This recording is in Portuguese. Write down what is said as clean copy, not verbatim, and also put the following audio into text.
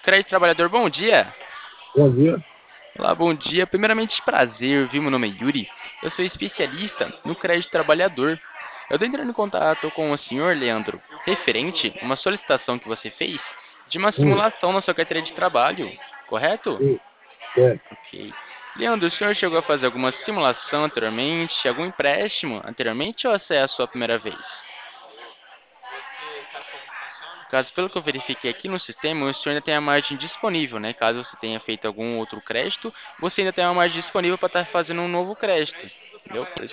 Crédito Trabalhador, bom dia. Bom dia. Olá, bom dia. Primeiramente, prazer, viu? Meu nome é Yuri. Eu sou especialista no crédito trabalhador. Eu estou entrando em contato com o senhor Leandro, referente a uma solicitação que você fez de uma Hum, simulação na sua carteira de trabalho, correto? sim, certo. Ok. Leandro, o senhor chegou a fazer alguma simulação anteriormente, algum empréstimo anteriormente ou essa é a sua primeira vez? Caso, pelo que eu verifiquei aqui no sistema, o senhor ainda tem a margem disponível, né? Caso você tenha feito algum outro crédito, você ainda tem uma margem disponível para estar fazendo um novo crédito. Entendeu? Por isso